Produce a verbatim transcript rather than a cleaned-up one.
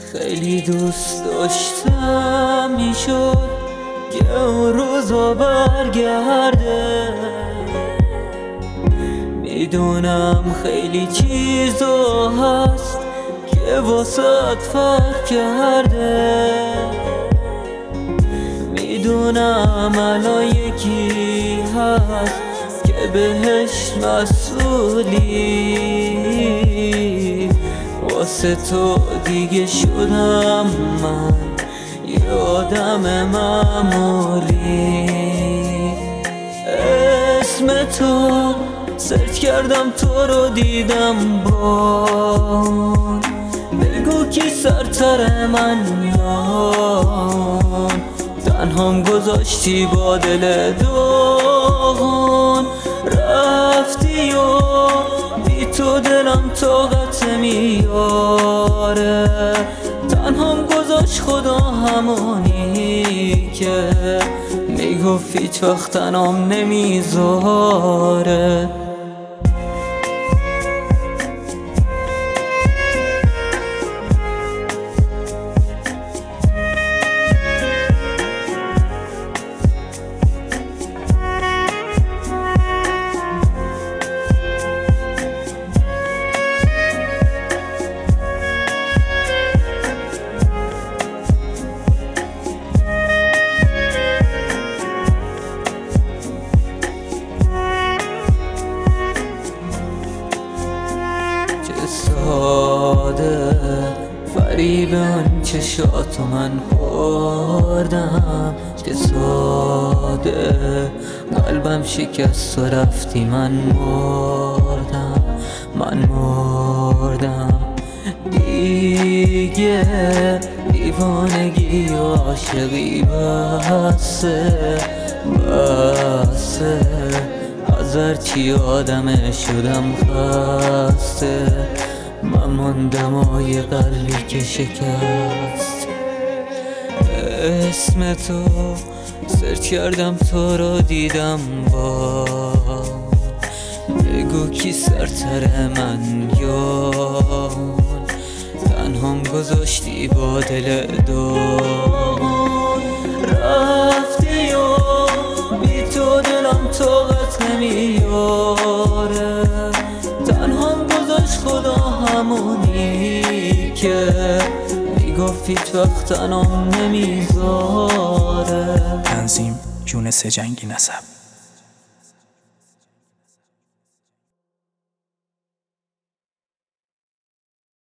خیلی دوست داشتم میشد که اون روزا برگرده. میدونم خیلی چیزا هست که واسه فرق کرده. میدونم الان یکی هست که بهش مسئولی. واسه تو دیگه شدم من یه آدم معمولی. اسم تو سرچ کردم، تو رو دیدم بان. بگو کی سرتر من یان. تنهام گذاشتی با دل داغون. رفتی و بی تو دلم طاقت میاره. تنهام گذاشت خدا همونی که میگفت هیچ وقت تنهام نمیذاره. ساده فریب اون چشاتو من خوردم. که ساده قلبم شکست و رفتی، من مردم من مردم دیگه. دیوانگی و عاشقی بسه بسه. از هرچی آدمه شدم خسته. من ماندم و یه قلبی که شکست. اسم تو سرچ کردم، تو رو دیدم با. بگو کی سرتر من یان. تنهام گذاشتی با دل داغون. رفتی و بی تو دلم طاقت نمیاره. تنهام گذاشت خدا همونی که میگفت هیچ وقت تنهام نمیذاره. تنظیم یونس جنگی نسب.